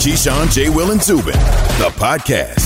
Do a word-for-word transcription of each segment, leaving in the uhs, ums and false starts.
Keyshawn, J. Will, and Zubin, the podcast.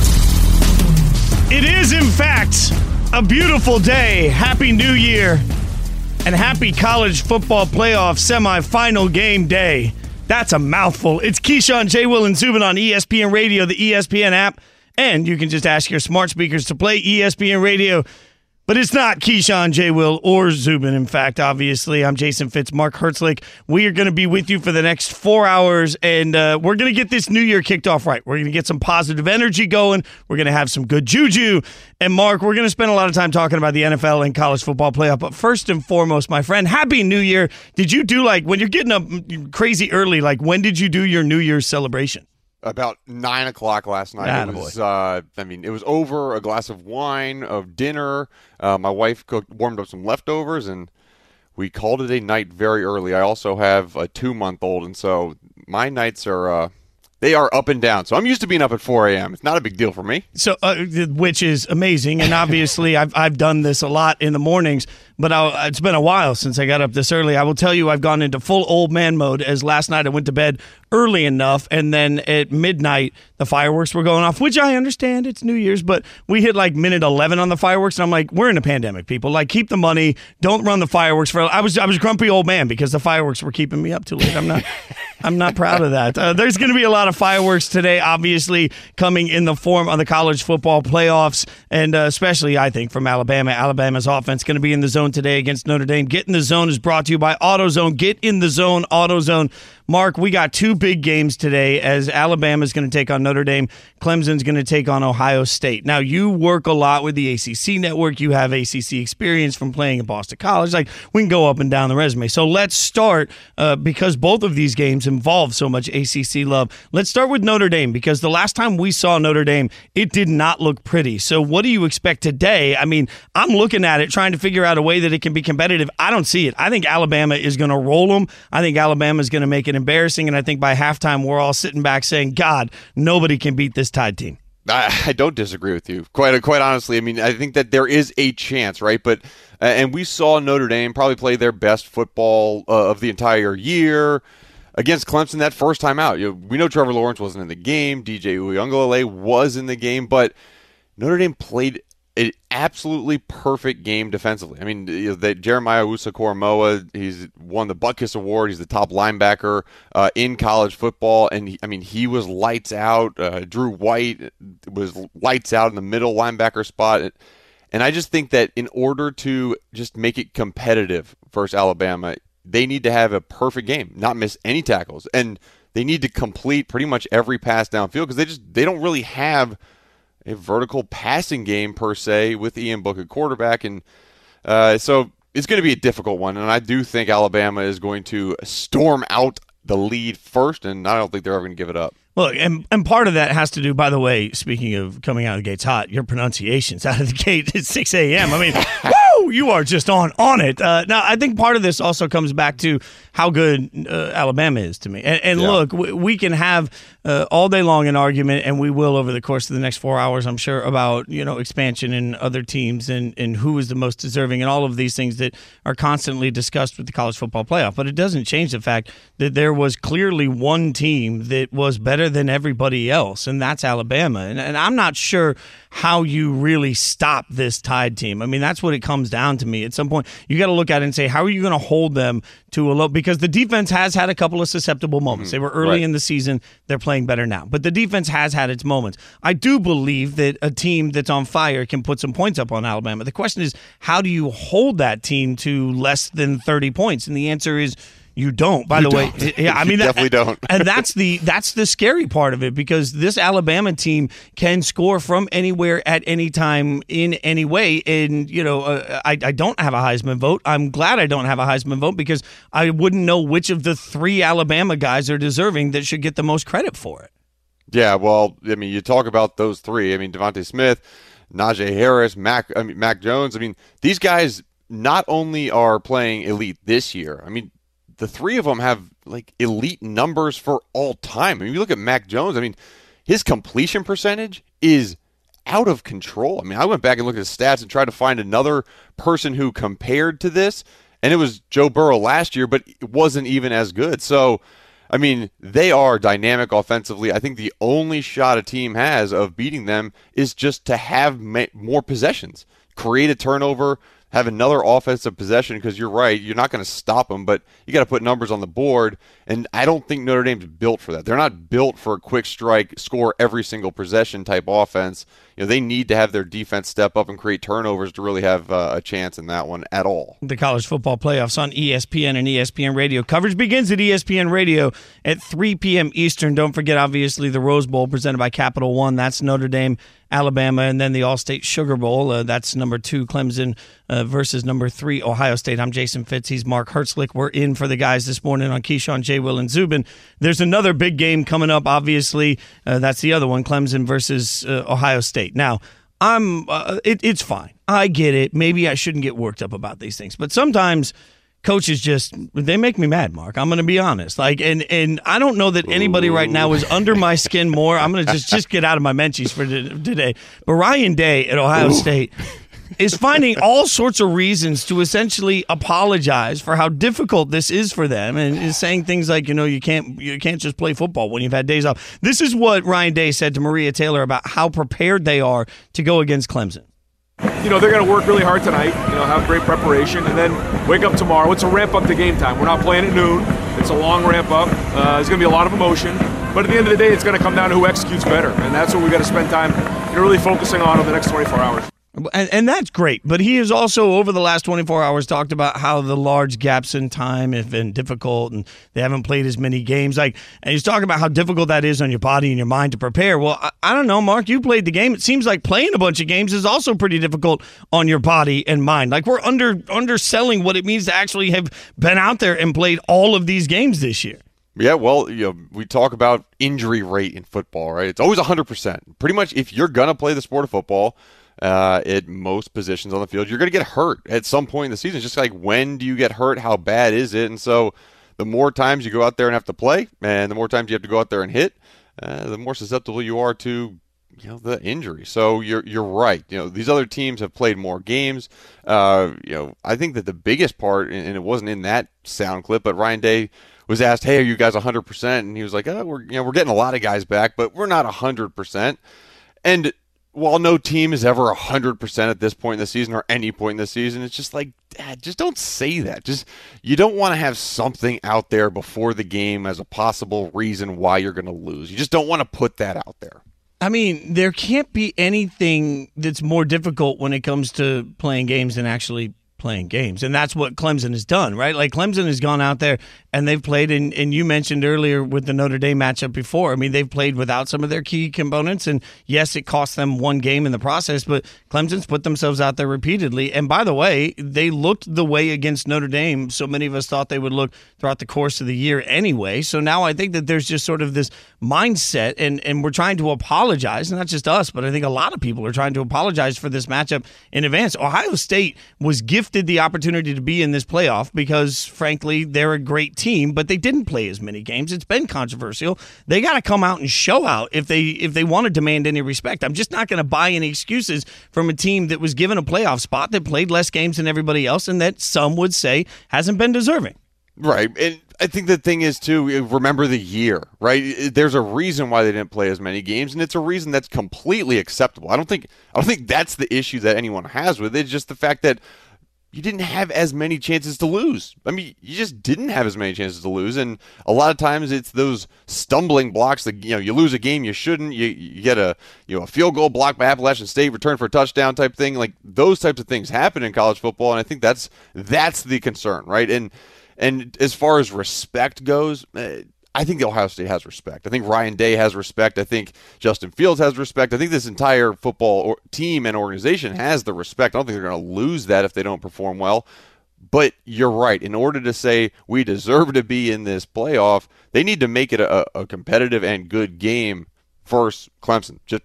It is, in fact, a beautiful day. Happy New Year and happy college football playoff semifinal game day. That's a mouthful. It's Keyshawn, J. Will, and Zubin on E S P N Radio, the E S P N app, and you can just ask your smart speakers to play E S P N Radio. But it's not Keyshawn, J. Will, or Zubin. In fact, obviously, I'm Jason Fitz, Mark Hertzlick. We are going to be with you for the next four hours, and uh, we're going to get this new year kicked off right. We're going to get some positive energy going. We're going to have some good juju. And, Mark, we're going to spend a lot of time talking about the N F L and college football playoff. But first and foremost, my friend, Happy New Year. Did you do, like, when you're getting up crazy early, like, when did you do your New Year's celebration? About nine o'clock last night. Attaboy. It was, uh, I mean, it was over a glass of wine, of dinner. Uh, my wife cooked, warmed up some leftovers, and we called it a night very early. I also have a two-month-old, and so my nights are uh, they are up and down. So I'm used to being up at four a.m. It's not a big deal for me. So, uh, which is amazing, and obviously I've I've done this a lot in the mornings. But I'll, it's been a while since I got up this early. I will tell you I've gone into full old man mode, as last night I went to bed early enough, and then at midnight the fireworks were going off, which I understand, it's New Year's, but we hit like minute eleven on the fireworks, and I'm like, we're in a pandemic, people. Like, keep the money. Don't run the fireworks for. I was I was a grumpy old man because the fireworks were keeping me up too late. I'm not I'm not proud of that. Uh, there's going to be a lot of fireworks today, obviously coming in the form of the college football playoffs, and uh, especially I think from Alabama. Alabama's offense going to be in the zone today against Notre Dame. Get in the Zone is brought to you by AutoZone. Get in the zone, AutoZone. Mark, we got two big games today as Alabama's going to take on Notre Dame. Clemson's going to take on Ohio State. Now, you work a lot with the A C C network. You have A C C experience from playing at Boston College. Like, we can go up and down the resume. So let's start, uh, because both of these games involve so much A C C love. Let's start with Notre Dame, because the last time we saw Notre Dame, it did not look pretty. So what do you expect today? I mean, I'm looking at it, trying to figure out a way that it can be competitive. I don't see it. I think Alabama is going to roll them. I think Alabama is going to make it embarrassing, and I think by halftime we're all sitting back saying, God, nobody can beat this Tide team. I, I don't disagree with you. Quite quite honestly, I mean, I think that there is a chance, right? But uh, and we saw Notre Dame probably play their best football uh, of the entire year against Clemson that first time out. You know, we know Trevor Lawrence wasn't in the game. D J Uiagalelei was in the game, but Notre Dame played an absolutely perfect game defensively. I mean, you know, that Jeremiah Owusu-Koramoah, he's won the Butkus Award. He's the top linebacker uh, in college football, and he, I mean, he was lights out. Uh, Drew White was lights out in the middle linebacker spot, and I just think that in order to just make it competitive versus Alabama, they need to have a perfect game, not miss any tackles, and they need to complete pretty much every pass downfield, because they just they don't really have a vertical passing game per se with Ian Book at quarterback, and uh, so it's going to be a difficult one. And I do think Alabama is going to storm out the lead first, and I don't think they're ever going to give it up. Look, and, and part of that has to do, by the way, speaking of coming out of the gates hot, your pronunciations out of the gate at six a.m. I mean, woo, you are just on, on it. Uh, now, I think part of this also comes back to how good uh, Alabama is to me. And, and yeah. look, we, we can have uh, all day long an argument, and we will over the course of the next four hours, I'm sure, about, you know, expansion and other teams and, and who is the most deserving and all of these things that are constantly discussed with the college football playoff. But it doesn't change the fact that there was clearly one team that was better than everybody else, and that's Alabama. And, and I'm not sure how you really stop this Tide team. I mean, that's what it comes down to me. At some point, you got to look at it and say, how are you going to hold them to a low? Because the defense has had a couple of susceptible moments. Mm-hmm. They were early right. in the season. They're playing better now. But the defense has had its moments. I do believe that a team that's on fire can put some points up on Alabama. The question is, how do you hold that team to less than thirty points? And the answer is, you don't. By you the don't. way, yeah, I mean, you definitely that, don't. And that's the that's the scary part of it, because this Alabama team can score from anywhere at any time in any way. And you know, uh, I I don't have a Heisman vote. I'm glad I don't have a Heisman vote, because I wouldn't know which of the three Alabama guys are deserving that should get the most credit for it. Yeah, well, I mean, you talk about those three. I mean, Devontae Smith, Najee Harris, Mac. I mean, Mac Jones. I mean, these guys not only are playing elite this year. I mean, the three of them have like elite numbers for all time. I mean, you look at Mac Jones, I mean, his completion percentage is out of control. I mean, I went back and looked at his stats and tried to find another person who compared to this, and it was Joe Burrow last year, but it wasn't even as good. So I mean, they are dynamic offensively. I think the only shot a team has of beating them is just to have ma- more possessions, create a turnover, have another offensive possession, because you're right, you're not going to stop them, but you got to put numbers on the board, and I don't think Notre Dame's built for that. They're not built for a quick strike, score every single possession type offense. You know, they need to have their defense step up and create turnovers to really have uh, a chance in that one at all. The college football playoffs on E S P N and E S P N Radio. Coverage begins at E S P N Radio at three p.m. Eastern. Don't forget, obviously, the Rose Bowl presented by Capital One. That's Notre Dame, Alabama, and then the All-State Sugar Bowl. Uh, that's number two, Clemson uh, versus number three, Ohio State. I'm Jason Fitz. He's Mark Hertzlich. We're in for the guys this morning on Keyshawn, J. Will, and Zubin. There's another big game coming up, obviously. Uh, that's the other one, Clemson versus uh, Ohio State. Now, I'm. Uh, it, it's fine. I get it. Maybe I shouldn't get worked up about these things, but sometimes coaches just, they make me mad, Mark. I'm going to be honest. Like, and and I don't know that anybody right now is under my skin more. I'm going to just just get out of my menchies for today. But Ryan Day at Ohio Ooh. State is finding all sorts of reasons to essentially apologize for how difficult this is for them, and is saying things like, you know, you can't you can't just play football when you've had days off. This is what Ryan Day said to Maria Taylor about how prepared they are to go against Clemson. You know, they're going to work really hard tonight, you know, have great preparation, and then wake up tomorrow. It's a ramp up to game time. We're not playing at noon. It's a long ramp up. Uh, there's going to be a lot of emotion. But at the end of the day, it's going to come down to who executes better. And that's what we've got to spend time, you know, really focusing on over the next twenty-four hours. And, and that's great, but he has also, over the last twenty-four hours, talked about how the large gaps in time have been difficult, and they haven't played as many games. Like, and he's talking about how difficult that is on your body and your mind to prepare. Well, I, I don't know, Mark, you played the game. It seems like playing a bunch of games is also pretty difficult on your body and mind. Like, we're under underselling what it means to actually have been out there and played all of these games this year. Yeah, well, you know, we talk about injury rate in football, right? It's always one hundred percent. Pretty much, if you're going to play the sport of football, Uh, at most positions on the field, you're going to get hurt at some point in the season. It's just like, when do you get hurt? How bad is it? And so the more times you go out there and have to play, and the more times you have to go out there and hit, uh, the more susceptible you are to, you know, the injury. So you're you're right. You know, these other teams have played more games. Uh, you know, I think that the biggest part, and it wasn't in that sound clip, but Ryan Day was asked, "Hey, are you guys one hundred percent?" And he was like, "Oh, we're you know we're getting a lot of guys back, but we're not one hundred percent." And while no team is ever one hundred percent at this point in the season, or any point in the season, it's just like, Dad, just don't say that. Just, you don't want to have something out there before the game as a possible reason why you're going to lose. You just don't want to put that out there. I mean, there can't be anything that's more difficult when it comes to playing games than actually playing games. And that's what Clemson has done, right? Like, Clemson has gone out there and they've played, and, and you mentioned earlier with the Notre Dame matchup before, I mean, they've played without some of their key components, and yes, it cost them one game in the process, but Clemson's put themselves out there repeatedly. And by the way, they looked the way against Notre Dame so many of us thought they would look throughout the course of the year anyway. So now I think that there's just sort of this mindset, and, and we're trying to apologize, not just us, but I think a lot of people are trying to apologize for this matchup in advance. Ohio State was gifted the opportunity to be in this playoff because, frankly, they're a great team, but they didn't play as many games. It's been controversial. They got to come out and show out if they if they want to demand any respect. I'm just not going to buy any excuses from a team that was given a playoff spot, that played less games than everybody else, and that some would say hasn't been deserving. Right. And I think the thing is, too, remember the year, right? There's a reason why they didn't play as many games, and it's a reason that's completely acceptable. I don't think I don't think that's the issue that anyone has with it. It's just the fact that you didn't have as many chances to lose. I mean, you just didn't have as many chances to lose, and a lot of times it's those stumbling blocks that, you know, you lose a game you shouldn't. You, you get a you know a field goal blocked by Appalachian State, return for a touchdown type thing. Like, those types of things happen in college football, and I think that's that's the concern, right? And and as far as respect goes, uh, I think Ohio State has respect. I think Ryan Day has respect. I think Justin Fields has respect. I think this entire football or team and organization has the respect. I don't think they're going to lose that if they don't perform well. But you're right. In order to say we deserve to be in this playoff, they need to make it a, a competitive and good game versus Clemson, just period.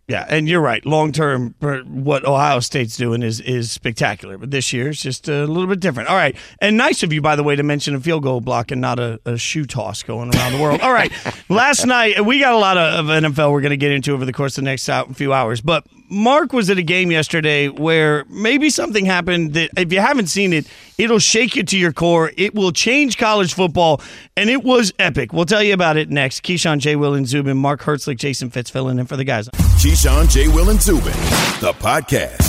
Yeah, and you're right. Long term, what Ohio State's doing is is spectacular. But this year, it's just a little bit different. All right. And nice of you, by the way, to mention a field goal block and not a, a shoe toss going around the world. All right. Last night, we got a lot of, of N F L we're going to get into over the course of the next few hours. But Mark was at a game yesterday where maybe something happened that, if you haven't seen it, it'll shake you to your core. It will change college football, and it was epic. We'll tell you about it next. Keyshawn, J. Will, and Zubin, Mark Herzlich, Jason Fitz filling in for the guys. Keyshawn, J. Will, and Zubin, the podcast.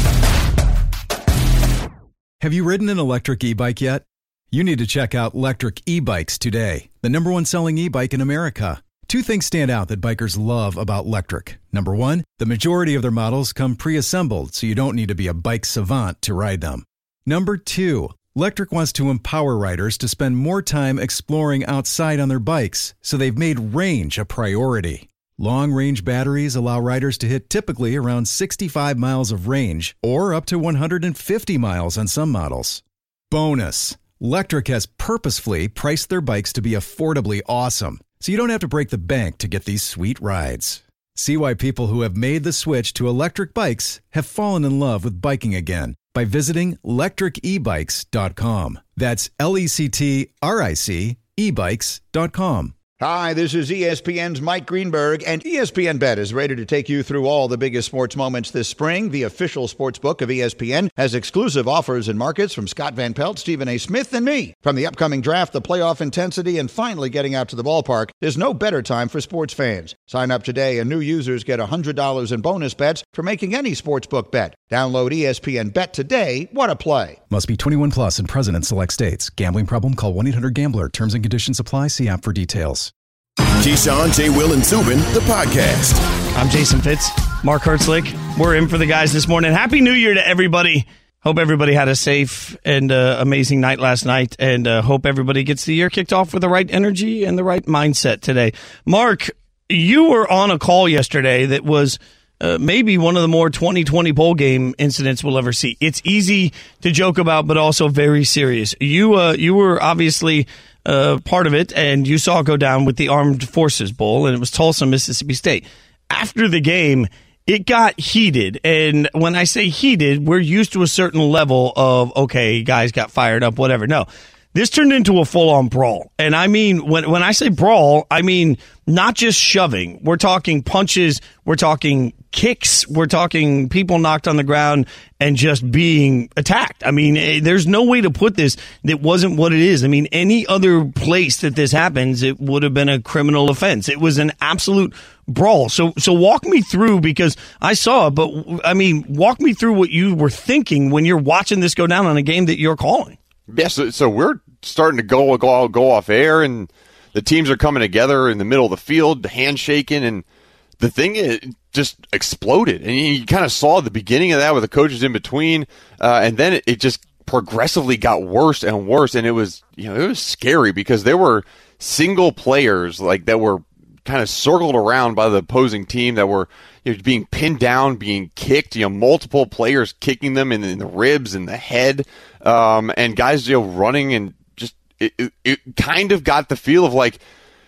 Have you ridden an electric e-bike yet? You need to check out Lectric E-Bikes today, the number one selling e-bike in America. Two things stand out that bikers love about Lectric. Number one, the majority of their models come pre-assembled, so you don't need to be a bike savant to ride them. Number two, Lectric wants to empower riders to spend more time exploring outside on their bikes, so they've made range a priority. Long-range batteries allow riders to hit typically around sixty-five miles of range, or up to one hundred fifty miles on some models. Bonus, Lectric has purposefully priced their bikes to be affordably awesome, so you don't have to break the bank to get these sweet rides. See why people who have made the switch to electric bikes have fallen in love with biking again by visiting lectric e bikes dot com. That's L E C T R I C e bikes dot com. Hi, this is E S P N's Mike Greenberg, and E S P N Bet is ready to take you through all the biggest sports moments this spring. The official sports book of E S P N has exclusive offers and markets from Scott Van Pelt, Stephen A. Smith, and me. From the upcoming draft, the playoff intensity, and finally getting out to the ballpark, there's no better time for sports fans. Sign up today, and new users get one hundred dollars in bonus bets for making any sportsbook bet. Download E S P N Bet today. What a play. Must be twenty-one plus and present in select states. Gambling problem? Call one eight hundred gambler. Terms and conditions apply. See app for details. Keyshawn, J. Will, and Zubin, the podcast. I'm Jason Fitz, Mark Herzlich. We're in for the guys this morning. Happy New Year to everybody. Hope everybody had a safe and uh, amazing night last night, and uh, hope everybody gets the year kicked off with the right energy and the right mindset today. Mark, you were on a call yesterday that was uh, maybe one of the more twenty twenty bowl game incidents we'll ever see. It's easy to joke about, but also very serious. You, uh, you were obviously Uh, part of it, and you saw it go down with the Armed Forces Bowl, and it was Tulsa, Mississippi State. After the game, it got heated, and when I say heated, we're used to a certain level of, okay, guys got fired up, whatever. No, this turned into a full-on brawl, and I mean, when when I say brawl, I mean not just shoving. We're talking punches, we're talking kicks, we're talking people knocked on the ground and just being attacked. I mean, there's no way to put this that wasn't what it is. I mean, any other place that this happens, it would have been a criminal offense. It was an absolute brawl. So, so walk me through, because I saw it, but I mean, walk me through what you were thinking when you're watching this go down on a game that you're calling. Yeah, so, so we're starting to go, go go off air, and the teams are coming together in the middle of the field, handshaking, and the thing is, just exploded. And you kind of saw the beginning of that with the coaches in between, uh, and then it, it just progressively got worse and worse. And it was, you know, it was scary because there were single players like that were kind of circled around by the opposing team that were, you know, being pinned down, being kicked. You know, multiple players kicking them in, in the ribs and the head, um, and guys, you know, running, and just it, it, it kind of got the feel of like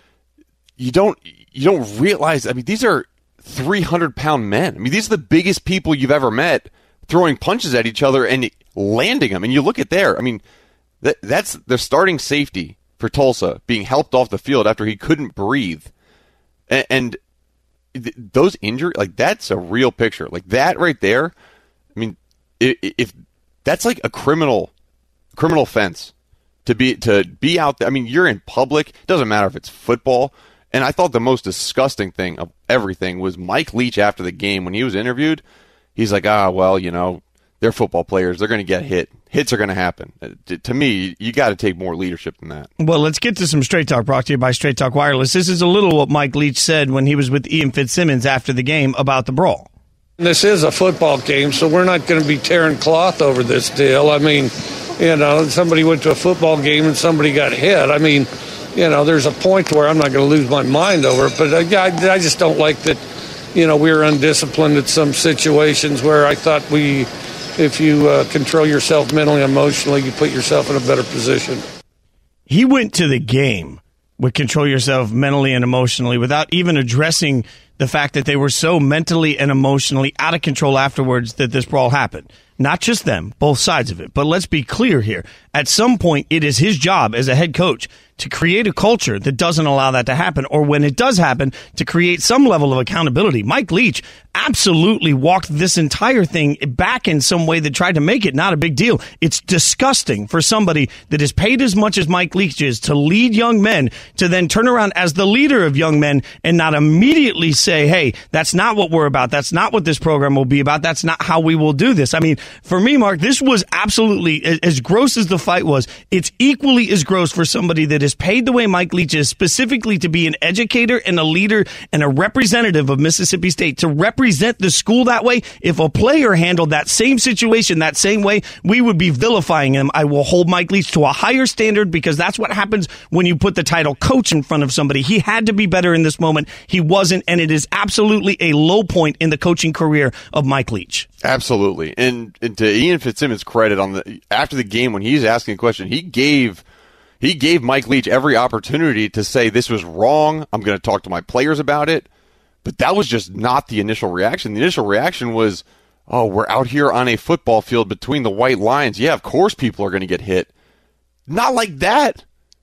you don't. You don't realize, I mean, these are three hundred pound men. I mean, these are the biggest people you've ever met throwing punches at each other and landing them. And you look at there, I mean, that, that's the starting safety for Tulsa being helped off the field after he couldn't breathe. And, and th- those injuries, like, that's a real picture. Like, that right there, I mean, if, if that's like a criminal criminal offense to be, to be out there. I mean, you're in public. It doesn't matter if it's football. And I thought the most disgusting thing of everything was Mike Leach after the game when he was interviewed. He's like, ah, well, you know, they're football players. They're going to get hit. Hits are going to happen. To me, you got to take more leadership than that. Well, let's get to some Straight Talk brought to you by Straight Talk Wireless. This is a little what Mike Leach said when he was with Ian Fitzsimmons after the game about the brawl. This is a football game, so we're not going to be tearing cloth over this deal. I mean, you know, somebody went to a football game and somebody got hit. I mean, you know, there's a point where I'm not going to lose my mind over it, but I, I just don't like that, you know, we were undisciplined at some situations where I thought we, if you uh, control yourself mentally and emotionally, you put yourself in a better position. He went to the game with control yourself mentally and emotionally without even addressing the fact that they were so mentally and emotionally out of control afterwards that this brawl happened. Not just them, both sides of it. But let's be clear here. At some point, it is his job as a head coach to create a culture that doesn't allow that to happen, or when it does happen, to create some level of accountability. Mike Leach absolutely walked this entire thing back in some way that tried to make it not a big deal. It's disgusting for somebody that is paid as much as Mike Leach is to lead young men to then turn around as the leader of young men and not immediately say, hey, that's not what we're about. That's not what this program will be about. That's not how we will do this. I mean, for me, Mark, this was absolutely, as gross as the fight was, it's equally as gross for somebody that is paid the way Mike Leach is, specifically to be an educator and a leader and a representative of Mississippi State, to represent the school that way. If a player handled that same situation that same way, we would be vilifying him. I will hold Mike Leach to a higher standard, because that's what happens when you put the title coach in front of somebody. He had to be better in this moment. He wasn't, and it is absolutely a low point in the coaching career of Mike Leach. Absolutely. And, and to Ian Fitzsimmons' credit, on the after the game when he's asking a question, he gave he gave Mike Leach every opportunity to say this was wrong. I'm going to talk to my players about it. But that was just not the initial reaction. The initial reaction was, oh, we're out here on a football field between the white lines. Yeah, of course people are going to get hit. Not like that.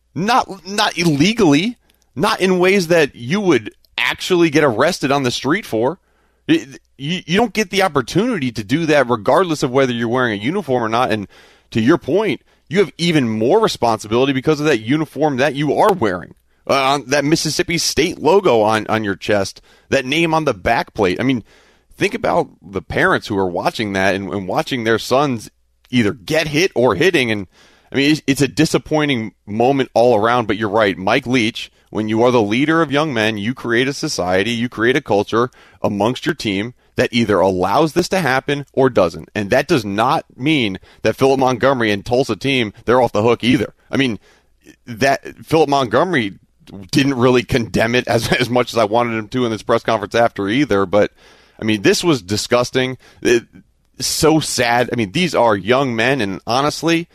Not not illegally. Not in ways that you would actually get arrested on the street for. It, you, you don't get the opportunity to do that regardless of whether you're wearing a uniform or not. And to your point, you have even more responsibility because of that uniform that you are wearing. Uh, that Mississippi State logo on, on your chest, that name on the back plate. I mean, think about the parents who are watching that and, and watching their sons either get hit or hitting. And I mean, it's, it's a disappointing moment all around, but you're right. Mike Leach, when you are the leader of young men, you create a society, you create a culture amongst your team that either allows this to happen or doesn't. And that does not mean that Philip Montgomery and Tulsa team, they're off the hook either. I mean, that Philip Montgomery didn't really condemn it as, as much as I wanted him to in this press conference after either. But, I mean, this was disgusting. It, so sad. I mean, these are young men, and honestly,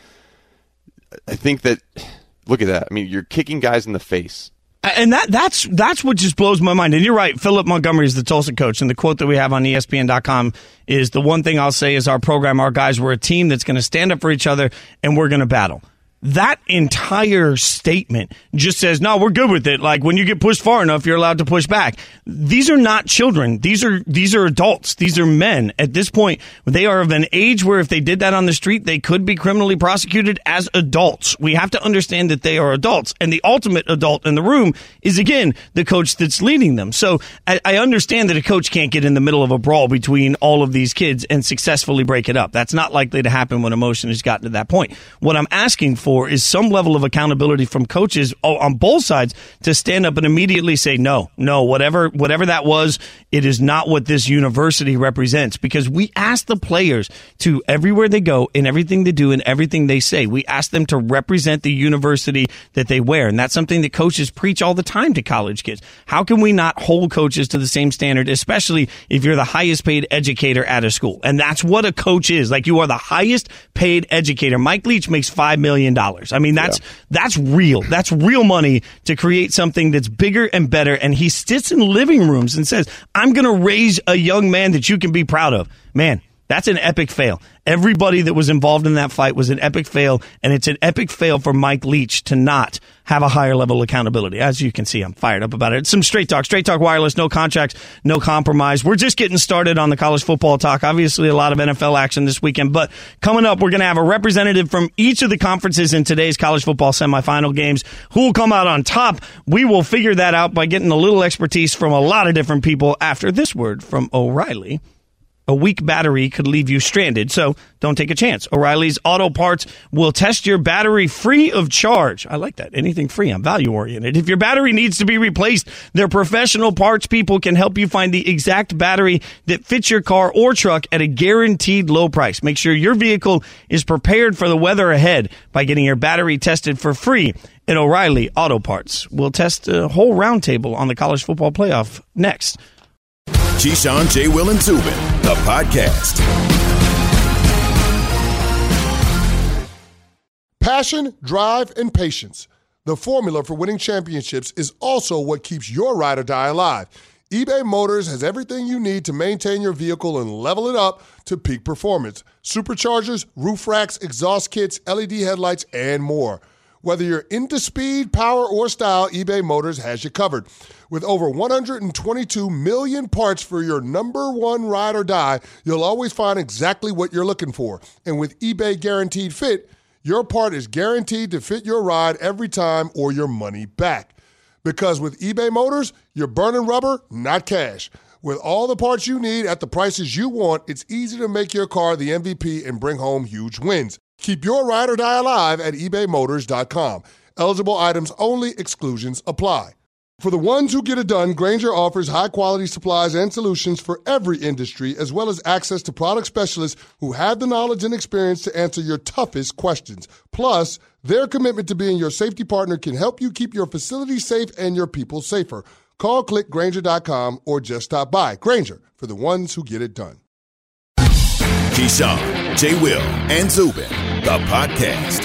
I think that, look at that. I mean, you're kicking guys in the face. And that that's that's what just blows my mind. And you're right, Philip Montgomery is the Tulsa coach. And the quote that we have on E S P N dot com is, the one thing I'll say is our program, our guys, we're a team that's going to stand up for each other, and we're going to battle. That entire statement just says, no, we're good with it. Like, when you get pushed far enough, you're allowed to push back. These are not children. These are these are adults. These are men. At this point, they are of an age where if they did that on the street, they could be criminally prosecuted as adults. We have to understand that they are adults. And the ultimate adult in the room is, again, the coach that's leading them. So I, I understand that a coach can't get in the middle of a brawl between all of these kids and successfully break it up. That's not likely to happen when emotion has gotten to that point. What I'm asking for For is some level of accountability from coaches on both sides to stand up and immediately say, no, no, whatever whatever that was, it is not what this university represents. Because we ask the players to, everywhere they go, in everything they do, and everything they say, we ask them to represent the university that they wear. And that's something that coaches preach all the time to college kids. How can we not hold coaches to the same standard, especially if you're the highest paid educator at a school? And that's what a coach is. Like, you are the highest paid educator. Mike Leach makes five million dollars. I mean, that's yeah. that's real. That's real money to create something that's bigger and better. And he sits in living rooms and says, I'm going to raise a young man that you can be proud of. Man, that's an epic fail. Everybody that was involved in that fight was an epic fail, and it's an epic fail for Mike Leach to not have a higher level of accountability. As you can see, I'm fired up about it. It's some Straight Talk, Straight Talk Wireless, no contracts, no compromise. We're just getting started on the college football talk. Obviously, a lot of N F L action this weekend, but coming up, we're going to have a representative from each of the conferences in today's college football semifinal games. Who will come out on top? We will figure that out by getting a little expertise from a lot of different people after this word from O'Reilly. A weak battery could leave you stranded, so don't take a chance. O'Reilly's Auto Parts will test your battery free of charge. I like that. Anything free. I'm value-oriented. If your battery needs to be replaced, their professional parts people can help you find the exact battery that fits your car or truck at a guaranteed low price. Make sure your vehicle is prepared for the weather ahead by getting your battery tested for free at O'Reilly Auto Parts. We'll test a whole roundtable on the college football playoff next. Keyshawn, J. Will, and Zubin, the podcast. Passion, drive, and patience. The formula for winning championships is also what keeps your ride or die alive. eBay Motors has everything you need to maintain your vehicle and level it up to peak performance. Superchargers, roof racks, exhaust kits, L E D headlights, and more. Whether you're into speed, power, or style, eBay Motors has you covered. With over one hundred twenty-two million parts for your number one ride or die, you'll always find exactly what you're looking for. And with eBay Guaranteed Fit, your part is guaranteed to fit your ride every time or your money back. Because with eBay Motors, you're burning rubber, not cash. With all the parts you need at the prices you want, it's easy to make your car the M V P and bring home huge wins. Keep your ride or die alive at ebay motors dot com. Eligible items only. Exclusions apply. For the ones who get it done, Grainger offers high-quality supplies and solutions for every industry, as well as access to product specialists who have the knowledge and experience to answer your toughest questions. Plus, their commitment to being your safety partner can help you keep your facility safe and your people safer. Call, click Grainger dot com, or just stop by. Grainger, for the ones who get it done. Keyshawn, J. Will, and Zubin, the podcast.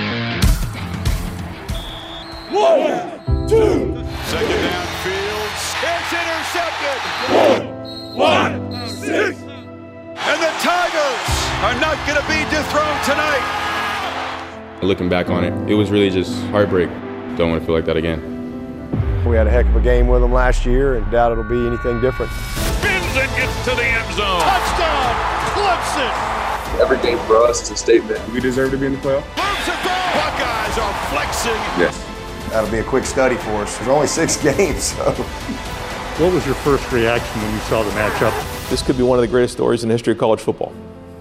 One, two. Second down, Fields. It's intercepted. One, one, six. And the Tigers are not going to be dethroned tonight. Looking back on it, it was really just heartbreak. Don't want to feel like that again. We had a heck of a game with them last year, and doubt it'll be anything different. Spins and gets to the end zone. Touchdown, Clemson. Every game for us is a statement. We deserve to be in the playoff. Moves it back. Buckeyes are flexing. Yes. That'll be a quick study for us. There's only six games, so. What was your first reaction when you saw the matchup? This could be one of the greatest stories in the history of college football.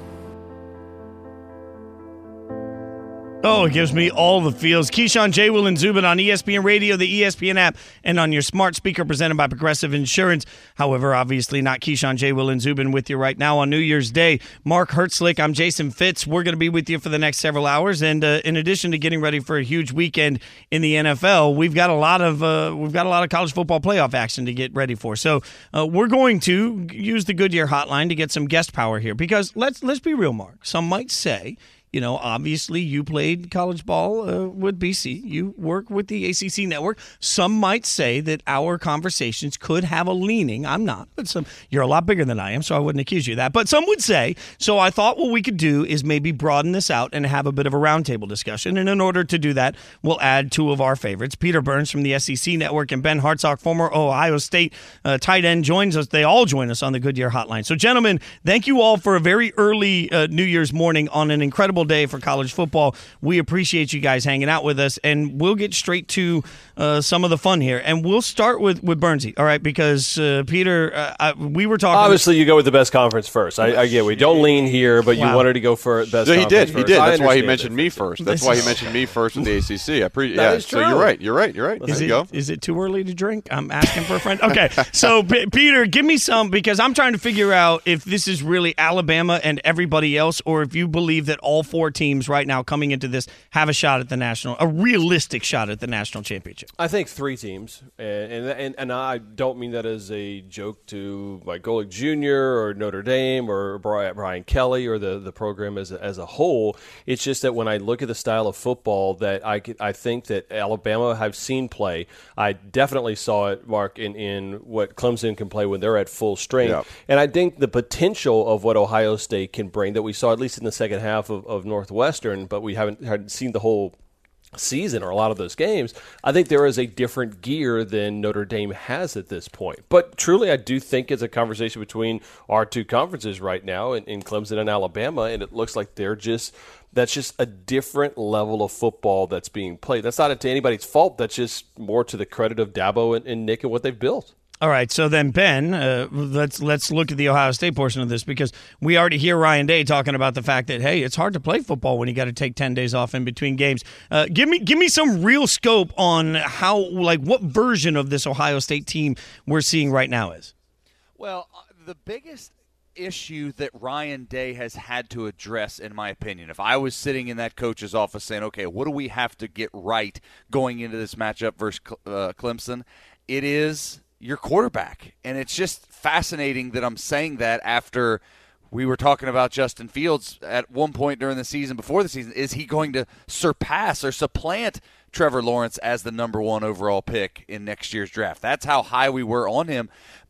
Oh, it gives me all the feels. Keyshawn, J. Will, and Zubin on E S P N Radio, the E S P N app, and on your smart speaker presented by Progressive Insurance. However, obviously not Keyshawn, J. Will, and Zubin with you right now on New Year's Day. Mark Hertzlick, I'm Jason Fitz. We're going to be with you for the next several hours. And uh, in addition to getting ready for a huge weekend in the N F L, we've got a lot of uh, we've got a lot of college football playoff action to get ready for. So uh, we're going to use the Goodyear hotline to get some guest power here because let's let's be real, Mark. Some might say, you know, obviously you played college ball uh, with B C. You work with the A C C network. Some might say that our conversations could have a leaning. I'm not, but some. You're a lot bigger than I am, so I wouldn't accuse you of that. But some would say. So I thought what we could do is maybe broaden this out and have a bit of a roundtable discussion. And in order to do that, we'll add two of our favorites. Peter Burns from the S E C network and Ben Hartsock, former Ohio State uh, tight end, joins us. They all join us on the Goodyear hotline. So, gentlemen, thank you all for a very early uh, New Year's morning on an incredible day for college football. We appreciate you guys hanging out with us, and we'll get straight to uh, some of the fun here. And we'll start with, with Bernsey, all right, because uh, Peter, uh, I, we were talking. Obviously, you go with the best conference first. I, I get we don't lean here, but wow. you wanted to go for best so he conference did. first. He did. That's why he it. mentioned me first. That's This why he is- mentioned me first with the A C C. I pre- That yeah. is So true. you're right. You're right. You're right. Is there it, you go. is it too early to drink? I'm asking for a friend. Okay, so P- Peter, give me some, because I'm trying to figure out if this is really Alabama and everybody else, or if you believe that all four teams right now coming into this have a shot at the national, a realistic shot at the national championship. I think three teams, and and, and, and I don't mean that as a joke to like Golick Junior or Notre Dame or Brian, Brian Kelly or the, the program as a, as a whole. It's just that when I look at the style of football that I, could, I think that Alabama have seen play, I definitely saw it, Mark, in, in what Clemson can play when they're at full strength. Yep. And I think the potential of what Ohio State can bring that we saw at least in the second half of, of Northwestern, but we haven't, haven't seen the whole season or a lot of those games, I think there is a different gear than Notre Dame has at this point. But truly, I do think it's a conversation between our two conferences right now in, in Clemson and Alabama, and it looks like they're just that's just a different level of football that's being played. That's not to anybody's fault. That's just more to the credit of Dabo and, and Nick and what they've built. All right, so then Ben, uh, let's let's look at the Ohio State portion of this, because we already hear Ryan Day talking about the fact that, hey, it's hard to play football when you got to take ten days off in between games. Uh, give me give me some real scope on how, like, what version of this Ohio State team we're seeing right now is. Well, uh, the biggest issue that Ryan Day has had to address, in my opinion, if I was sitting in that coach's office saying, okay, what do we have to get right going into this matchup versus uh, Clemson, it is your quarterback. And it's just fascinating that I'm saying that after we were talking about Justin Fields at one point during the season, before the season. Is he going to surpass or supplant Trevor Lawrence as the number one overall pick in next year's draft? That's how high we were on him.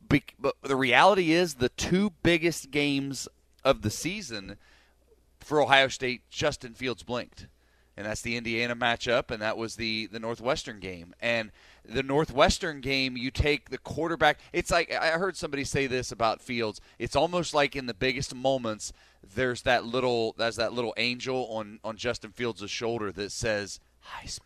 be, but the reality is the two biggest games of the season for Ohio State, Justin Fields blinked. And that's the Indiana matchup, and that was the, the Northwestern game. And the Northwestern game, you take the quarterback. It's like I heard somebody say this about Fields. It's almost like in the biggest moments, there's that little there's that little angel on, on Justin Fields' shoulder that says, Heisman.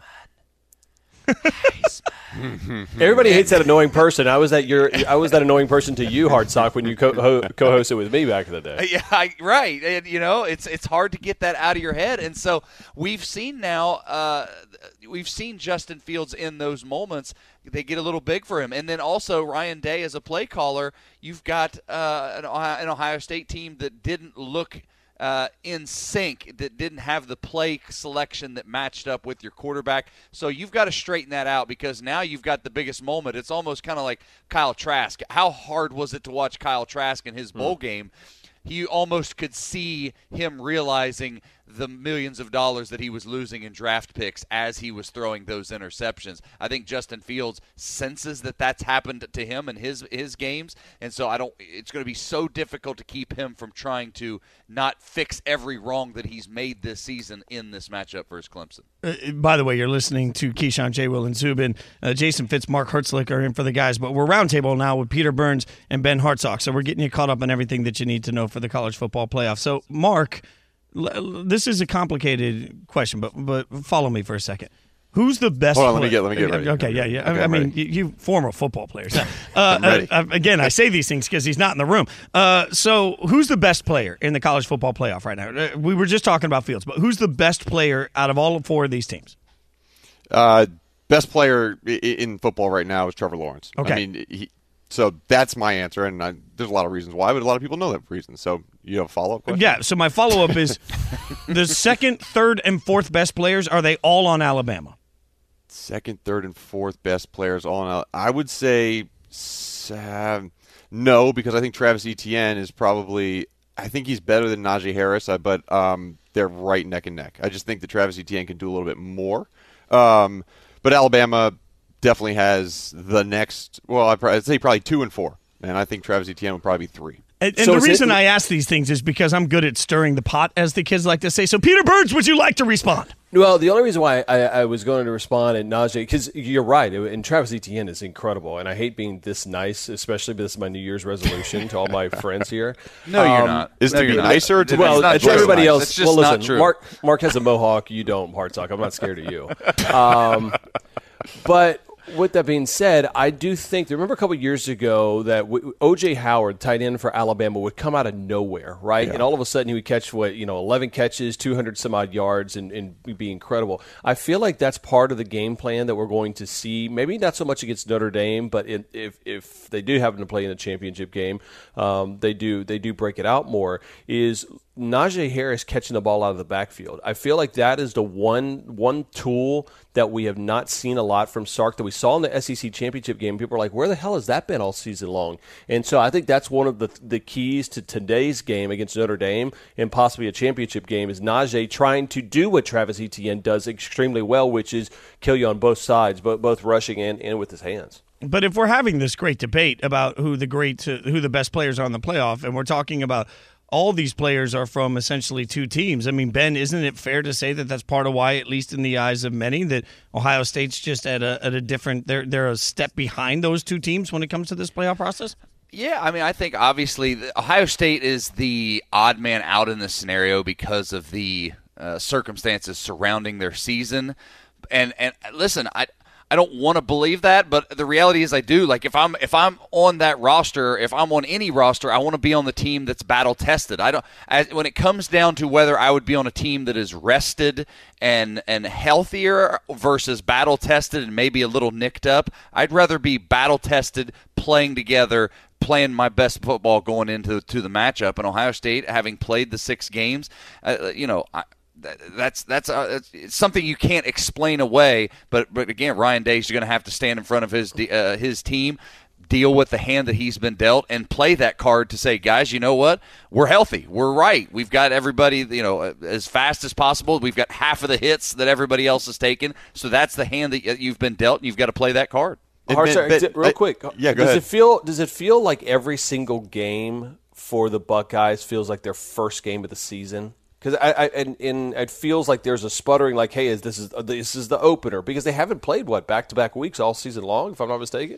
Heisman. Everybody hates that annoying person. I was that your I was that annoying person to you, Hartsock, when you co- ho- co-hosted with me back in the day. Yeah, I, right. And you know, it's it's hard to get that out of your head. And so we've seen now, uh, we've seen Justin Fields in those moments. They get a little big for him. And then also Ryan Day as a play caller. You've got uh, an, Ohio, an Ohio State team that didn't look Uh, in sync, that didn't have the play selection that matched up with your quarterback. So you've got to straighten that out, because now you've got the biggest moment. It's almost kind of like Kyle Trask. How hard was it to watch Kyle Trask in his bowl hmm. game? He almost could see him realizing the millions of dollars that he was losing in draft picks as he was throwing those interceptions. I think Justin Fields senses that that's happened to him in his his games, and so I don't. It's going to be so difficult to keep him from trying to not fix every wrong that he's made this season in this matchup versus Clemson. Uh, by the way, you're listening to Keyshawn, J. Will, and Zubin. Uh, Jason Fitz, Mark Hertzlich are in for the guys, but we're roundtable now with Peter Burns and Ben Hartsock, so we're getting you caught up on everything that you need to know for the college football playoff. So, Mark, this is a complicated question, but but follow me for a second. Who's the best? Hold on, player? let me get let me get ready. Okay, yeah, yeah. Okay, I, I mean, ready. you, you former football players. Uh, uh, uh, again, I say these things because he's not in the room. Uh, so, who's the best player in the college football playoff right now? Uh, we were just talking about Fields, but who's the best player out of all four of these teams? Uh, best player in football right now is Trevor Lawrence. Okay. I mean, he, so that's my answer, and I, there's a lot of reasons why, but a lot of people know that reason. So you have a follow-up question? Yeah, so my follow-up is the second, third, and fourth best players, are they all on Alabama? Second, third, and fourth best players all on. I would say uh, no, because I think Travis Etienne is probably. I think he's better than Najee Harris, but um, they're right neck and neck. I just think that Travis Etienne can do a little bit more. Um, but Alabama definitely has the next. Well, I'd, probably, I'd say probably two and four, and I think Travis Etienne would probably be three. And, and So the is reason it- I ask these things is because I'm good at stirring the pot, as the kids like to say. So, Peter Burns, would you like to respond? Well, the only reason why I, I was going to respond and Najee, because you're right, and Travis Etienne is incredible, and I hate being this nice, especially this is my New Year's resolution to all my friends here. No, you're not. Is No, to be you're not. nicer or to Well, not to true. everybody else, It's just well, listen, not true. Mark Mark has a mohawk, you don't, Hartsock. I'm not scared of you. Um, but with that being said, I do think, remember a couple years ago that w- O J Howard, tight end for Alabama, would come out of nowhere, right? Yeah. And all of a sudden he would catch, what, you know, eleven catches, two hundred some odd yards, and, and be incredible. I feel like that's part of the game plan that we're going to see, maybe not so much against Notre Dame, but in, if if they do happen to play in a championship game, um, they do they do break it out more, is Najee Harris catching the ball out of the backfield. I feel like that is the one one tool that we have not seen a lot from Sark that we saw in the S E C championship game. People are like, where the hell has that been all season long? And so I think that's one of the the keys to today's game against Notre Dame and possibly a championship game is Najee trying to do what Travis Etienne does extremely well, which is kill you on both sides, both, both rushing and, and with his hands. But if we're having this great debate about who the great, uh, who the best players are in the playoff, and we're talking about all these players are from essentially two teams. I mean, Ben, isn't it fair to say that that's part of why, at least in the eyes of many, that Ohio State's just at a at a different, they're they're a step behind those two teams when it comes to this playoff process? Yeah, I mean, I think obviously the, Ohio State is the odd man out in this scenario because of the uh, circumstances surrounding their season. And and listen, I I don't want to believe that, but the reality is I do. Like if I'm if I'm on that roster, if I'm on any roster, I want to be on the team that's battle tested. I don't. As, when it comes down to whether I would be on a team that is rested and and healthier versus battle tested and maybe a little nicked up, I'd rather be battle tested, playing together, playing my best football going into to the matchup. And Ohio State, having played the six games, uh, you know. I, That's that's uh, it's something you can't explain away. But but again, Ryan Day's going to have to stand in front of his uh, his team, deal with the hand that he's been dealt, and play that card to say, guys, you know what? We're healthy. We're right. We've got everybody, you know, as fast as possible. We've got half of the hits that everybody else has taken. So that's the hand that you've been dealt, and you've got to play that card. Harsh, but, but, real I, quick, yeah, go does ahead. it feel does it feel like every single game for the Buckeyes feels like their first game of the season? Because I, I and, and it feels like there's a sputtering, like, hey, is this is this is the opener, because they haven't played what back to back weeks all season long, if I'm not mistaken.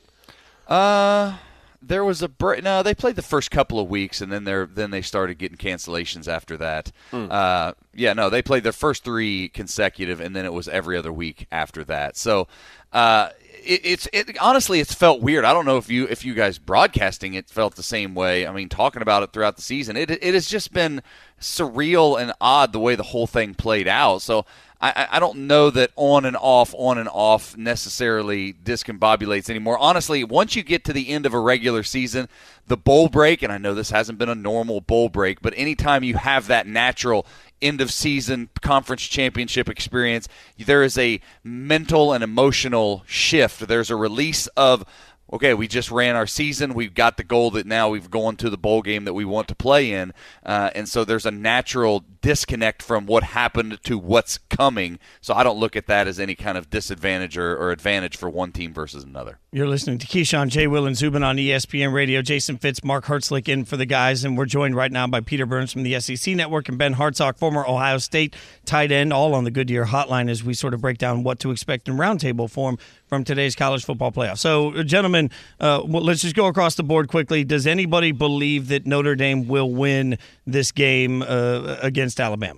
Uh. There was a break. No, they played the first couple of weeks, and then they then they started getting cancellations after that. Mm. Uh, yeah, no, they played their first three consecutive, and then it was every other week after that. So, uh, it, it's it, honestly, it's felt weird. I don't know if you if you guys broadcasting it felt the same way. I mean, talking about it throughout the season, it it has just been surreal and odd the way the whole thing played out. So. I, I don't know that on and off, on and off necessarily discombobulates anymore. Honestly, once you get to the end of a regular season, the bowl break, and I know this hasn't been a normal bowl break, but anytime you have that natural end-of-season conference championship experience, there is a mental and emotional shift. There's a release of, okay, we just ran our season. We've got the goal that now we've gone to the bowl game that we want to play in. Uh, and so there's a natural disconnect from what happened to what's coming. So I don't look at that as any kind of disadvantage or, or advantage for one team versus another. You're listening to Keyshawn, J. Will, and Zubin on E S P N Radio. Jason Fitz, Mark Hertzlich in for the guys. And we're joined right now by Peter Burns from the S E C Network and Ben Hartsock, former Ohio State tight end, all on the Goodyear Hotline as we sort of break down what to expect in roundtable form from today's college football playoff. So, gentlemen, uh, well, let's just go across the board quickly. Does anybody believe that Notre Dame will win this game uh, against Alabama?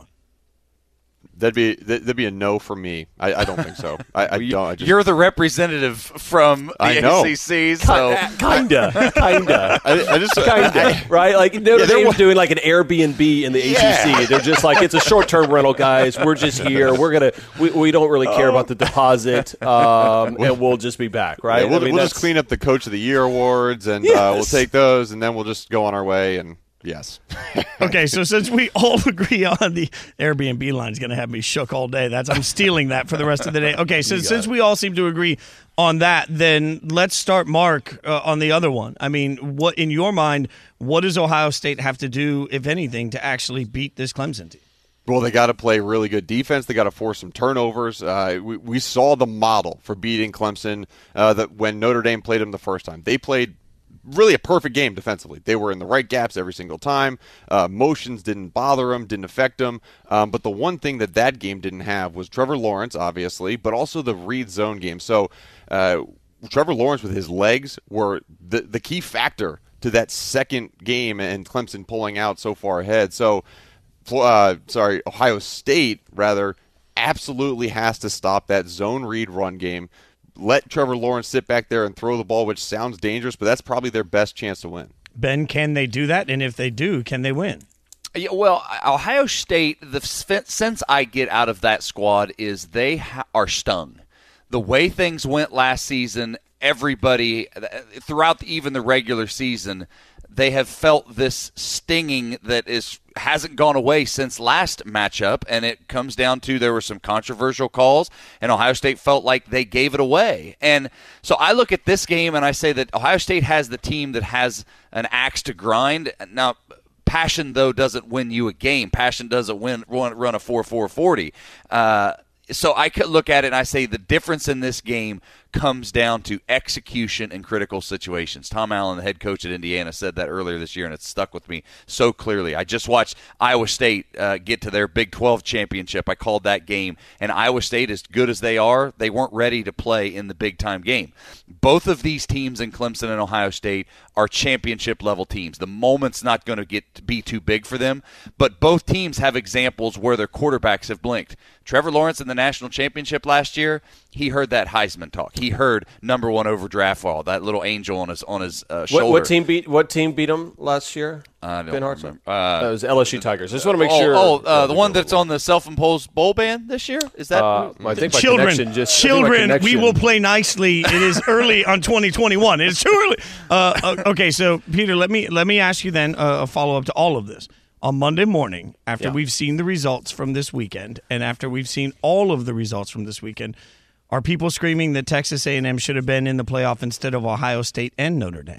That'd be that'd be a no for me. I, I don't think so. I, I don't. I just, You're the representative from the I know. A C C, so kinda, kinda, I, I just kinda, right? Like Notre Yeah, Dame's was- doing like an Airbnb in the Yeah. A C C. They're just like, it's a short-term rental, guys. We're just here. We're gonna. We, we don't really care about the deposit, um, and we'll just be back, right? Yeah, we'll I mean, we'll just that's- clean up the Coach of the Year awards, and uh, we'll Yes. take those, and then we'll just go on our way. And yes. Okay, so since we all agree on the Airbnb line is going to have me shook all day, that's I'm stealing that for the rest of the day. Okay, so since it. we all seem to agree on that, then let's start, Mark, uh, on the other one. I mean, what in your mind, what does Ohio State have to do, if anything, to actually beat this Clemson team? Well, they got to play really good defense. They got to force some turnovers. Uh, we, we saw the model for beating Clemson uh, that when Notre Dame played them the first time. They played really a perfect game defensively. They were in the right gaps every single time. Uh, motions didn't bother them, didn't affect them. Um, but the one thing that that game didn't have was Trevor Lawrence, obviously, but also the read zone game. So uh, Trevor Lawrence with his legs were the, the key factor to that second game and Clemson pulling out so far ahead. So, uh, sorry, Ohio State, rather, absolutely has to stop that zone read run game. Let Trevor Lawrence sit back there and throw the ball, which sounds dangerous, but that's probably their best chance to win. Ben, can they do that? And if they do, can they win? Yeah, well, Ohio State, the sense I get out of that squad is they ha- are stung. The way things went last season, everybody, throughout even the regular season, they have felt this stinging that is hasn't gone away since last matchup, and it comes down to there were some controversial calls, and Ohio State felt like they gave it away. And so I look at this game, and I say that Ohio State has the team that has an axe to grind. Now, passion, though, doesn't win you a game. Passion doesn't win run, run a four four forty. Uh, so I could look at it, and I say the difference in this game comes down to execution in critical situations. Tom Allen, the head coach at Indiana, said that earlier this year, and it's stuck with me so clearly. I just watched Iowa State uh, get to their Big twelve championship. I called that game, and Iowa State, as good as they are, they weren't ready to play in the big-time game. Both of these teams in Clemson and Ohio State are championship-level teams. The moment's not going to get to be too big for them, but both teams have examples where their quarterbacks have blinked. Trevor Lawrence in the national championship last year, he heard that Heisman talk. He heard number one over draft fall, that little angel on his on his uh, shoulder. What, what team beat What team beat them last year? I don't Ben remember. Hartsock? Uh, it was L S U Tigers. I just want to make oh, sure. Oh, uh, the one that's on the self-imposed bowl ban this year? Is that? Uh, I think my children, connection just children, I think my we connection- will play nicely. It is early on twenty twenty-one. It's too early. Uh, okay, so Peter, let me let me ask you then uh, a follow up to all of this. On Monday morning, after Yeah. we've seen the results from this weekend, and after we've seen all of the results from this weekend, are people screaming that Texas A and M should have been in the playoff instead of Ohio State and Notre Dame?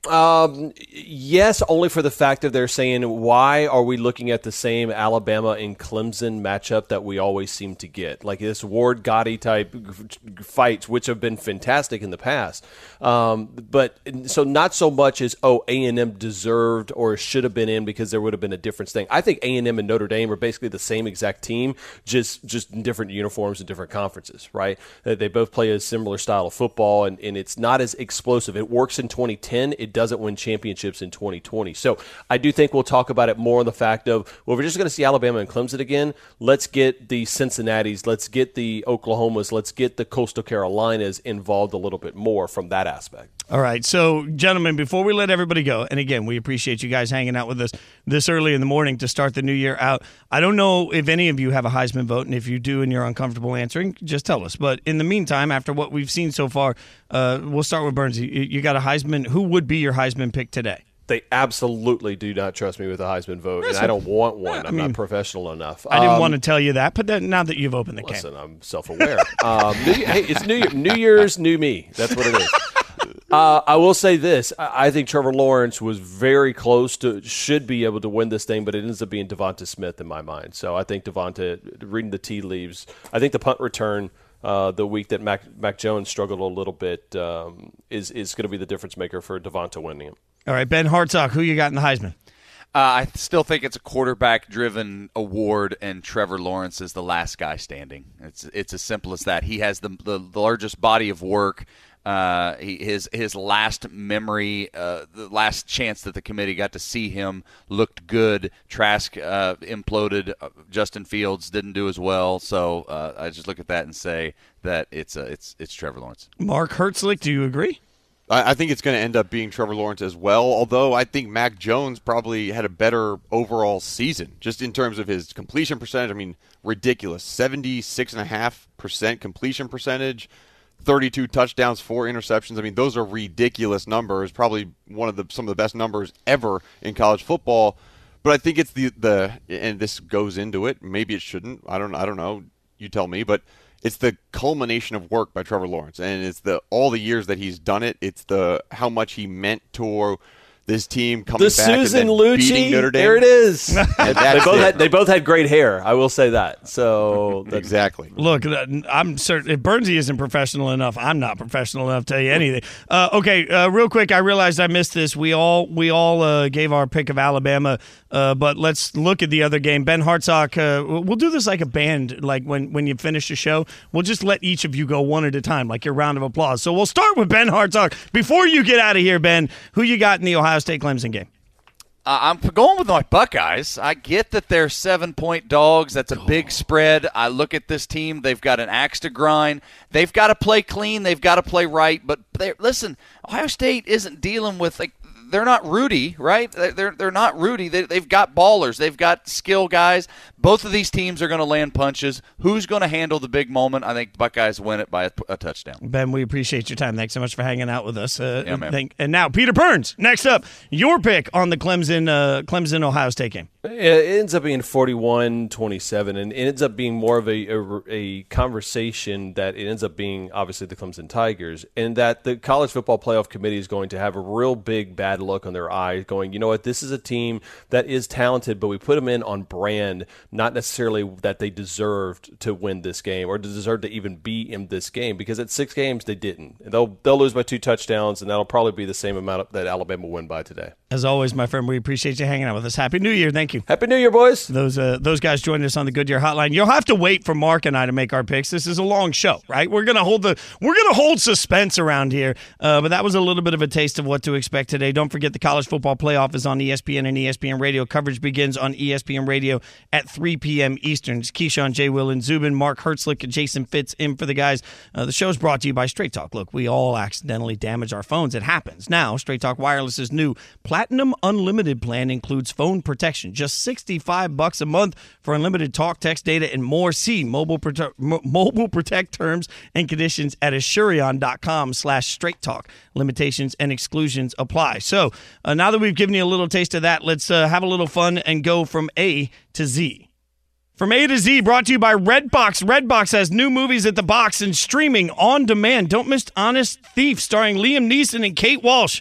Um, yes, only for the fact that they're saying, why are we looking at the same Alabama and Clemson matchup that we always seem to get? Like this Ward Gotti type fights, which have been fantastic in the past. Um, but so not so much as, oh, A and M deserved or should have been in because there would have been a difference thing. I think A and M and Notre Dame are basically the same exact team, just just in different uniforms and different conferences, right? They both play a similar style of football, and, and it's not as explosive. It works in twenty ten. It doesn't win championships in twenty twenty. So I do think we'll talk about it more on the fact of, well, we're just going to see Alabama and Clemson again. Let's get the Cincinnatis, let's get the Oklahomas, let's get the Coastal Carolinas involved a little bit more from that aspect. All right. So, gentlemen, before we let everybody go, and again, we appreciate you guys hanging out with us this early in the morning to start the new year out. I don't know if any of you have a Heisman vote, and if you do and you're uncomfortable answering, just tell us. But in the meantime, after what we've seen so far, uh, we'll start with Burns. You, you got a Heisman. Who would be your Heisman pick today? They absolutely do not trust me with a Heisman vote, and I don't want one. I I'm mean, not professional enough. I didn't um, want to tell you that, but then, now that you've opened the listen, can. I'm self-aware. um, new, hey, it's New, Year, New Year's, new me. That's what it is. Uh, I will say this. I think Trevor Lawrence was very close to, should be able to win this thing, but it ends up being Devonta Smith in my mind. So I think Devonta, reading the tea leaves, I think the punt return uh, the week that Mac, Mac Jones struggled a little bit um, is, is going to be the difference maker for Devonta winning it. All right, Ben Hartsock, who you got in the Heisman? Uh, I still think it's a quarterback-driven award, and Trevor Lawrence is the last guy standing. It's it's as simple as that. He has the the, the largest body of work. Uh, he, his his last memory, uh, the last chance that the committee got to see him looked good. Trask uh, imploded. Justin Fields didn't do as well. So uh, I just look at that and say that it's uh, it's it's Trevor Lawrence. Mark Hertzlich, do you agree? I think it's going to end up being Trevor Lawrence as well, although I think Mac Jones probably had a better overall season, just in terms of his completion percentage. I mean, ridiculous. seventy-six point five percent completion percentage, thirty-two touchdowns, four interceptions. I mean, those are ridiculous numbers, probably one of the some of the best numbers ever in college football. But I think it's the, the and this goes into it. Maybe it shouldn't. I don't I don't know. You tell me, but it's the culmination of work by Trevor Lawrence, and it's the all the years that he's done it. It's the how much he meant to this team coming the back Susan and then Lucci, beating Notre Dame. There it is. they both it. had they both had great hair. I will say that. So that's, exactly. Look, I'm certain if Bernsey isn't professional enough, I'm not professional enough to tell you anything. Uh, okay, uh, real quick, I realized I missed this. We all we all uh, gave our pick of Alabama, uh, but let's look at the other game. Ben Hartsock, uh, we'll do this like a band. Like when when you finish the show, we'll just let each of you go one at a time, like your round of applause. So we'll start with Ben Hartsock. Before you get out of here, Ben, who you got in the Ohio State Clemson game? Uh, I'm going with my Buckeyes. I get that they're seven-point dogs. That's a big spread. I look at this team. They've got an axe to grind. They've got to play clean. They've got to play right. But listen, Ohio State isn't dealing with like they're not Rudy, right? They're they're not Rudy. They, they've got ballers. They've got skill guys. Both of these teams are going to land punches. Who's going to handle the big moment? I think Buckeyes win it by a, a touchdown. Ben, we appreciate your time. Thanks so much for hanging out with us. Uh, yeah, man. Thank, and now, Peter Burns, next up, your pick on the Clemson uh, Clemson Ohio State game. It ends up being forty-one twenty-seven, and it ends up being more of a, a, a conversation that it ends up being, obviously, the Clemson Tigers, and that the College Football Playoff Committee is going to have a real big bad look on their eye, going, you know what, this is a team that is talented, but we put them in on brand, not necessarily that they deserved to win this game or deserved to even be in this game, because at six games, they didn't. They'll, they'll lose by two touchdowns, and that'll probably be the same amount that Alabama will win by today. As always, my friend, we appreciate you hanging out with us. Happy New Year. Thank you. Happy New Year, boys. Those uh, those guys joined us on the Goodyear Hotline. You'll have to wait for Mark and I to make our picks. This is a long show, right? We're gonna hold the we're gonna hold suspense around here. Uh, but that was a little bit of a taste of what to expect today. Don't forget the College Football Playoff is on E S P N and E S P N Radio. Coverage begins on E S P N Radio at three p.m. Eastern. It's Keyshawn, J. Will, and Zubin, Mark Hertzlich, and Jason Fitz in for the guys. Uh, the show's brought to you by Straight Talk. Look, we all accidentally damage our phones. It happens. Now, Straight Talk Wireless's new Platinum Unlimited plan includes phone protection. Just sixty-five bucks a month for unlimited talk, text, data, and more. See Mobile, Prote- M- Mobile Protect terms and conditions at Asurion.com slash Straight Talk. Limitations and exclusions apply. So uh, now that we've given you a little taste of that, let's uh, have a little fun and go from A to Z. From A to Z, brought to you by Redbox. Redbox has new movies at the box and streaming on demand. Don't miss Honest Thief, starring Liam Neeson and Kate Walsh.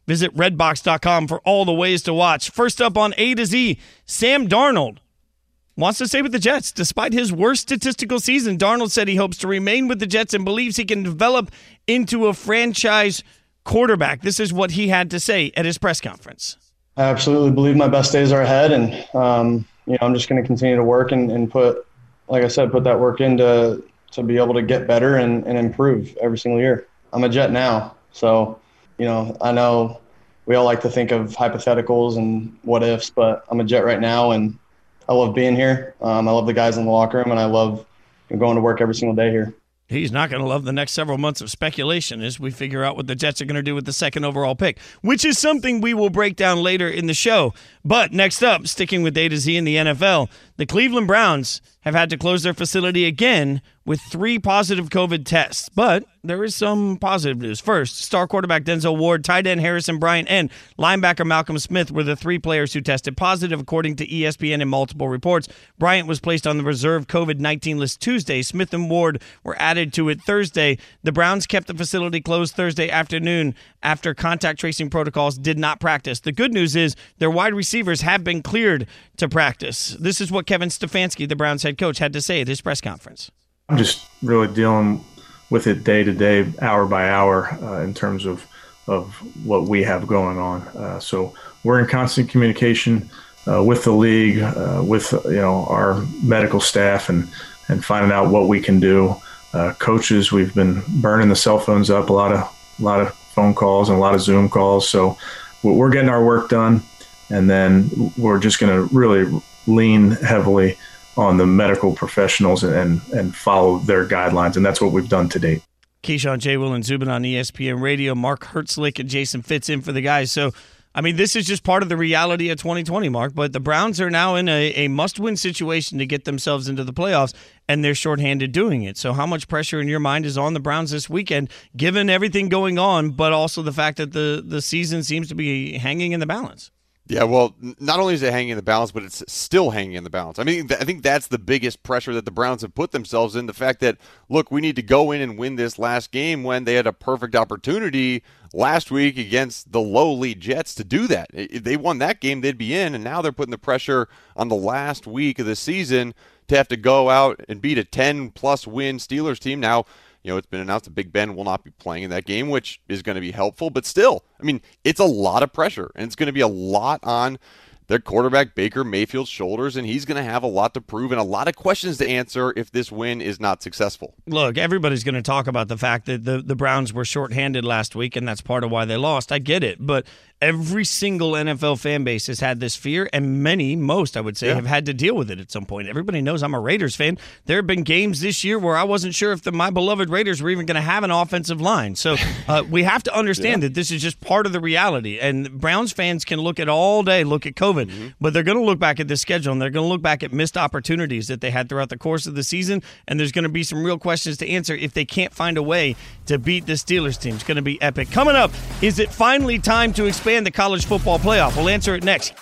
Visit redbox dot com for all the ways to watch. First up on A to Z, Sam Darnold wants to stay with the Jets. Despite his worst statistical season, Darnold said he hopes to remain with the Jets and believes he can develop into a franchise quarterback. This is what he had to say at his press conference. I absolutely believe my best days are ahead, and um, you know, I'm just going to continue to work and, and put, like I said, put that work in to, to be able to get better and, and improve every single year. I'm a Jet now, so you know, I know we all like to think of hypotheticals and what ifs, but I'm a Jet right now, and I love being here. Um, I love the guys in the locker room, and I love going to work every single day here. He's not going to love the next several months of speculation as we figure out what the Jets are going to do with the second overall pick, which is something we will break down later in the show. But next up, sticking with A to Z in the N F L, the Cleveland Browns have had to close their facility again with three positive COVID tests. But there is some positive news. First, star quarterback Denzel Ward, tight end Harrison Bryant, and linebacker Malcolm Smith were the three players who tested positive, according to E S P N and multiple reports. Bryant was placed on the reserve COVID nineteen list Tuesday. Smith and Ward were added to it Thursday. The Browns kept the facility closed Thursday afternoon after contact tracing protocols did not practice. The good news is their wide receivers have been cleared to practice. This is what Kevin Stefanski, the Browns head coach, had to say at his press conference. I'm just really dealing with it day to day, hour by hour, uh, in terms of of what we have going on. Uh, so we're in constant communication uh, with the league, uh, with you know our medical staff, and and finding out what we can do. Uh, coaches, we've been burning the cell phones up, a lot of a lot of phone calls and a lot of Zoom calls. So we're getting our work done, and then we're just going to really lean heavily on the medical professionals and and follow their guidelines, and that's what we've done to date. Keyshawn, J. Will, and Zubin on E S P N Radio. Mark Hertzlick and Jason Fitz in for the guys. So, I mean, this is just part of the reality of twenty twenty, Mark, but the Browns are now in a, a must-win situation to get themselves into the playoffs, and they're shorthanded doing it. So how much pressure in your mind is on the Browns this weekend, given everything going on, but also the fact that the, the season seems to be hanging in the balance? Yeah, well, not only is it hanging in the balance, but it's still hanging in the balance. I mean, I think that's the biggest pressure that the Browns have put themselves in, the fact that, look, we need to go in and win this last game when they had a perfect opportunity last week against the lowly Jets to do that. If they won that game, they'd be in, and now they're putting the pressure on the last week of the season to have to go out and beat a ten-plus win Steelers team. Now, you know, it's been announced that Big Ben will not be playing in that game, which is going to be helpful. But still, I mean, it's a lot of pressure, and it's going to be a lot on their quarterback Baker Mayfield's shoulders, and he's going to have a lot to prove and a lot of questions to answer if this win is not successful. Look, everybody's going to talk about the fact that the, the Browns were shorthanded last week, and that's part of why they lost. I get it, but every single N F L fan base has had this fear, and many, most, I would say, yeah. have had to deal with it at some point. Everybody knows I'm a Raiders fan. There have been games this year where I wasn't sure if the, my beloved Raiders were even going to have an offensive line. So uh, we have to understand yeah. that this is just part of the reality, and Browns fans can look at all day, look at COVID, mm-hmm. but they're going to look back at this schedule, and they're going to look back at missed opportunities that they had throughout the course of the season, and there's going to be some real questions to answer if they can't find a way to beat the Steelers team. It's going to be epic. Coming up, is it finally time to expand the college football playoff? We'll answer it next.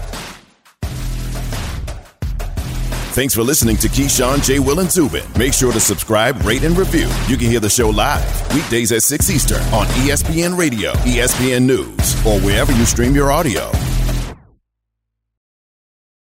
Thanks for listening to Keyshawn, J. Will, and Zubin. Make sure to subscribe, rate, and review. You can hear the show live weekdays at six Eastern on E S P N Radio, E S P N News, or wherever you stream your audio.